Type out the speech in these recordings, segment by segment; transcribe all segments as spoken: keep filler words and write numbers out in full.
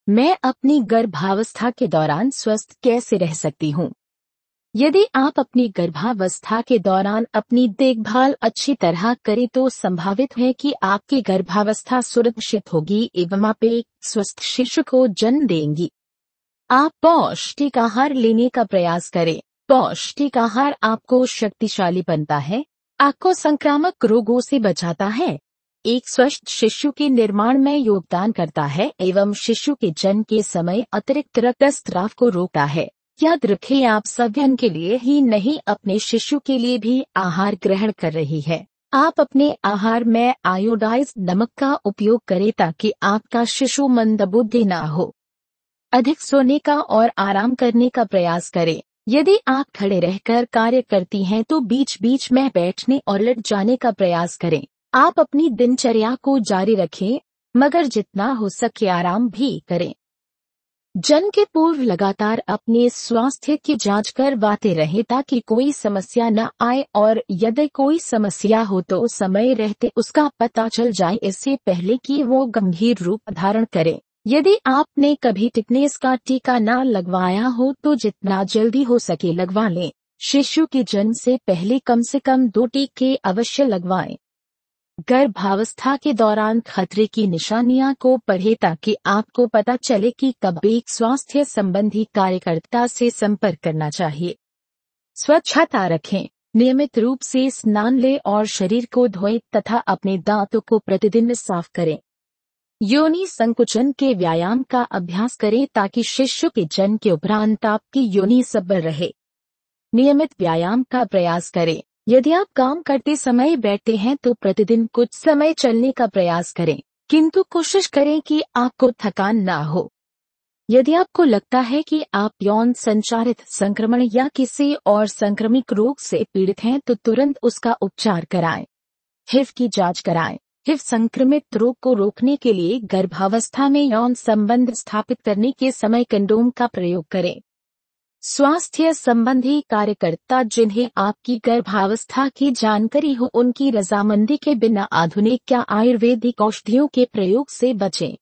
मैं अपनी गर्भावस्था के दौरान स्वस्थ कैसे रह सकती हूँ? यदि आप अपनी गर्भावस्था के दौरान अपनी देखभाल अच्छी तरह करें तो संभावित है कि आपकी गर्भावस्था सुरक्षित होगी एवं आप एक स्वस्थ शिशु को जन्म देंगी। आप पौष्टिक आहार लेने का प्रयास करें। पौष्टिक आहार आपको शक्तिशाली बनता है, आपको संक्रामक रोगों से बचाता है, एक स्वस्थ शिशु के निर्माण में योगदान करता है एवं शिशु के जन्म के समय अतिरिक्त रक्तस्राव को रोकता है। याद रखें, आप सभी के लिए ही नहीं अपने शिशु के लिए भी आहार ग्रहण कर रही है। आप अपने आहार में आयोडाइज्ड नमक का उपयोग करें ताकि आपका शिशु मंदबुद्धि ना हो। अधिक सोने का और आराम करने का प्रयास करें। यदि आप खड़े रहकर कार्य करती हैं तो बीच बीच में बैठने और लेट जाने का प्रयास करें। आप अपनी दिनचर्या को जारी रखें, मगर जितना हो सके आराम भी करें। जन्म के पूर्व लगातार अपने स्वास्थ्य की जांच करवाते रहें ताकि कोई समस्या न आए और यदि कोई समस्या हो तो समय रहते उसका पता चल जाए, इससे पहले कि वो गंभीर रूप धारण करे। यदि आपने कभी टिटनेस का टीका न लगवाया हो तो जितना जल्दी हो सके लगवा लें। शिशु के जन्म से पहले कम से कम दो टीके अवश्य लगवाएं। गर्भावस्था के दौरान खतरे की निशानियां को पढ़ें ताकि आपको पता चले कि कब एक स्वास्थ्य संबंधी कार्यकर्ता से संपर्क करना चाहिए। स्वच्छता रखें। नियमित रूप से स्नान लें और शरीर को धोएं तथा अपने दांतों को प्रतिदिन साफ करें। योनि संकुचन के व्यायाम का अभ्यास करें ताकि शिशु के जन्म के उपरांत आपकी योनि सबल रहे। नियमित व्यायाम का प्रयास करें। यदि आप काम करते समय बैठते हैं तो प्रतिदिन कुछ समय चलने का प्रयास करें, किंतु कोशिश करें कि आपको थकान ना हो। यदि आपको लगता है कि आप यौन संचारित संक्रमण या किसी और संक्रमित रोग से पीड़ित हैं तो तुरंत उसका उपचार कराएं। हिव की जांच कराएं। हिव संक्रमित रोग को रोकने के लिए गर्भावस्था में यौन संबंध स्थापित करने के समय कंडोम का प्रयोग करें। स्वास्थ्य संबंधी कार्यकर्ता जिन्हें आपकी गर्भावस्था की जानकारी हो उनकी रजामंदी के बिना आधुनिक या आयुर्वेदिक औषधियों के प्रयोग से बचें।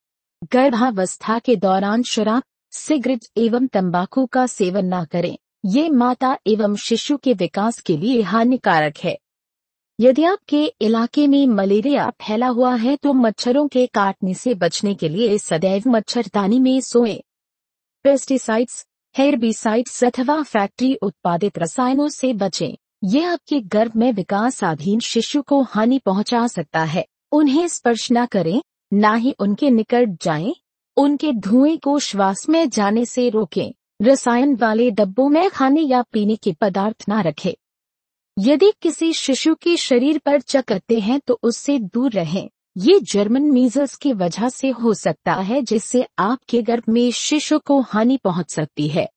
गर्भावस्था के दौरान शराब, सिगरेट एवं तंबाकू का सेवन न करें। ये माता एवं शिशु के विकास के लिए हानिकारक है। यदि आपके इलाके में मलेरिया फैला हुआ है तो मच्छरों के काटने से बचने के लिए सदैव मच्छरदानी में सोएं। पेस्टिसाइड्स, हेर्बिसाइड्स अथवा फैक्ट्री उत्पादित रसायनों से बचें। यह आपके गर्भ में विकासाधीन शिशु को हानि पहुंचा सकता है। उन्हें स्पर्श न करें, ना ही उनके निकट जाएं। उनके धुएं को श्वास में जाने से रोकें। रसायन वाले डब्बों में खाने या पीने के पदार्थ न रखें। यदि किसी शिशु के शरीर पर चकत्ते हैं तो उससे दूर रहें। ये जर्मन मीजल्स की वजह से हो सकता है जिससे आपके गर्भ में शिशु को हानि पहुंच सकती है।